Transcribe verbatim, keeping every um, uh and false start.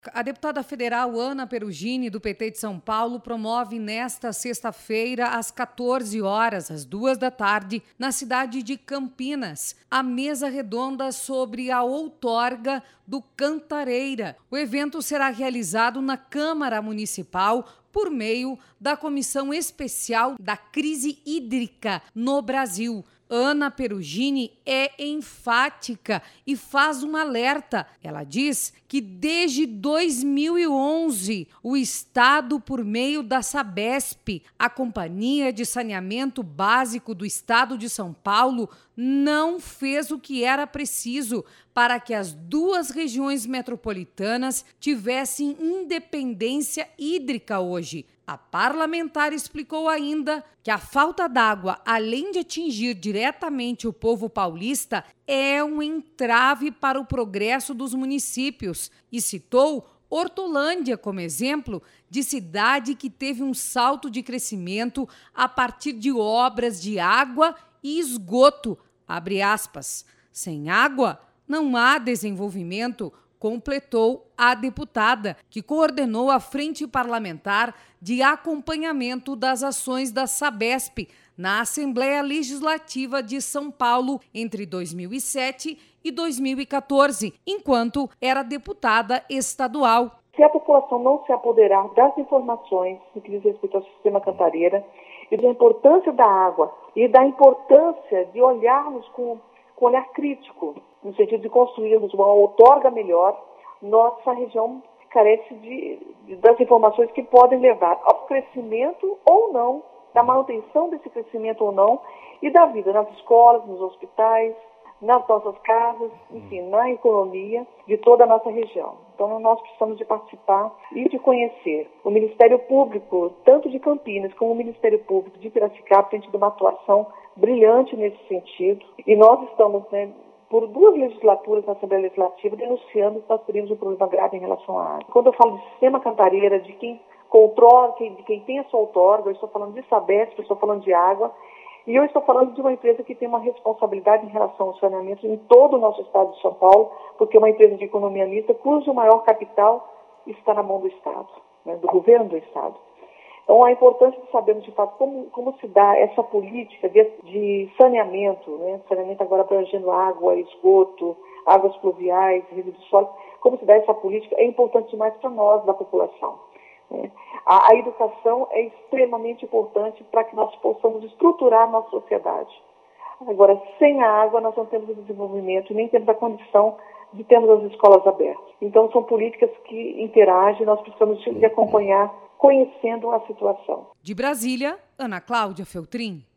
A deputada federal Ana Perugini, do P T de São Paulo, promove nesta sexta-feira, às quatorze horas, às duas da tarde, na cidade de Campinas, a mesa redonda sobre a outorga do Cantareira. O evento será realizado na Câmara Municipal por meio da Comissão Especial da Crise Hídrica no Brasil. Ana Perugini é enfática e faz um alerta. Ela diz que desde dois mil e onze, o Estado, por meio da Sabesp, a Companhia de Saneamento Básico do Estado de São Paulo, não fez o que era preciso para que as duas regiões metropolitanas tivessem independência hídrica hoje. A parlamentar explicou ainda que a falta d'água, além de atingir diretamente o povo paulista, é um entrave para o progresso dos municípios e citou Hortolândia como exemplo de cidade que teve um salto de crescimento a partir de obras de água e esgoto. Abre aspas. Sem água, não há desenvolvimento, completou a deputada, que coordenou a Frente Parlamentar de Acompanhamento das Ações da Sabesp na Assembleia Legislativa de São Paulo entre dois mil e sete e dois mil e quatorze, enquanto era deputada estadual. Se a população não se apoderar das informações no que diz respeito ao sistema Cantareira e da importância da água e da importância de olharmos com, com olhar crítico, no sentido de construirmos uma outorga melhor, nossa região carece de, de, das informações que podem levar ao crescimento ou não, da manutenção desse crescimento ou não, e da vida nas escolas, nos hospitais, nas nossas casas, enfim, na economia de toda a nossa região. Então, nós precisamos de participar e de conhecer. O Ministério Público, tanto de Campinas como o Ministério Público de Piracicaba, tem tido uma atuação brilhante nesse sentido, e nós estamos, né, por duas legislaturas na Assembleia Legislativa, denunciando que nós teríamos um problema grave em relação à água. Quando eu falo de sistema Cantareira, de quem controla, de quem tem a sua outorga, eu estou falando de Sabesp, eu estou falando de água, e eu estou falando de uma empresa que tem uma responsabilidade em relação ao saneamento em todo o nosso estado de São Paulo, porque é uma empresa de economia mista, cujo maior capital está na mão do Estado, né, do governo do Estado. Então, a importância de sabermos, de fato, como, como se dá essa política de, de saneamento, né? Saneamento agora abrangendo água, esgoto, águas pluviais, resíduos sólidos, como se dá essa política é importante demais para nós, da população. Né? A, a educação é extremamente importante para que nós possamos estruturar a nossa sociedade. Agora, sem a água, nós não temos o desenvolvimento e nem temos a condição de termos as escolas abertas. Então, são políticas que interagem, nós precisamos de acompanhar, conhecendo a situação. De Brasília, Ana Cláudia Feltrin.